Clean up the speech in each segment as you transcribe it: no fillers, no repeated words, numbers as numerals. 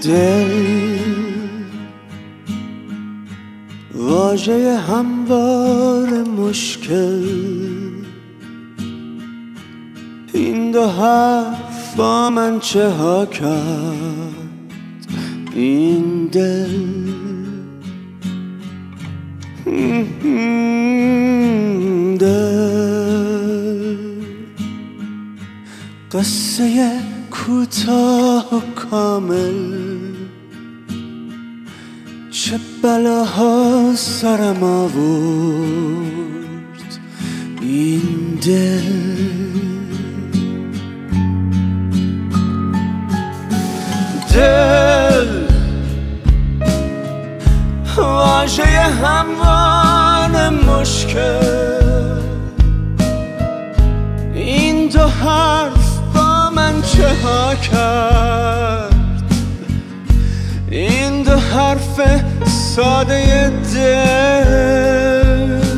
دل واژه هموار مشکل، این دو حرف با من چه ها کرد این دل. دل قصه کوتاه و کامل، چه بلاها سرم آورد این دل. دل واژه هموار مشکل، این دو حرف با من چه ها کرد این دو حرف ساده دل.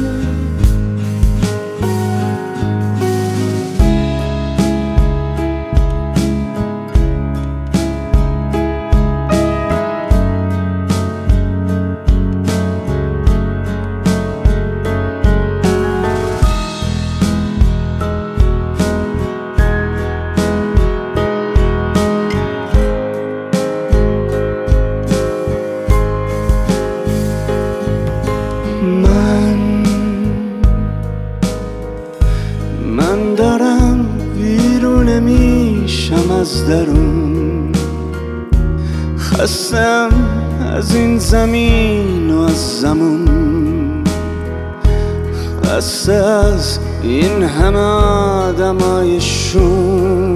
من دارم بیرون میشم از درون، خستم از این زمین و از زمون، خسته از این همه آدمای شوم.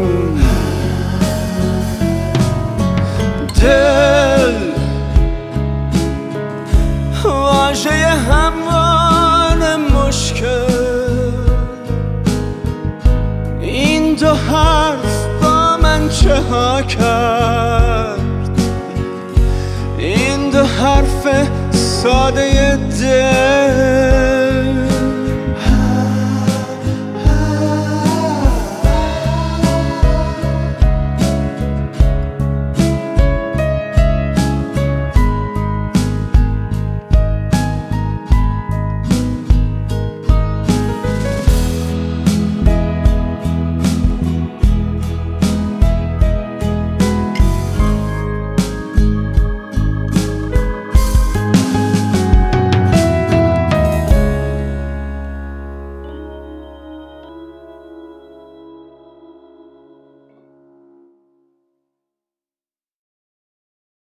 دل واژه هموار مشکل، این دو حرف با من چه ها کرد این دو حرف ساده دل.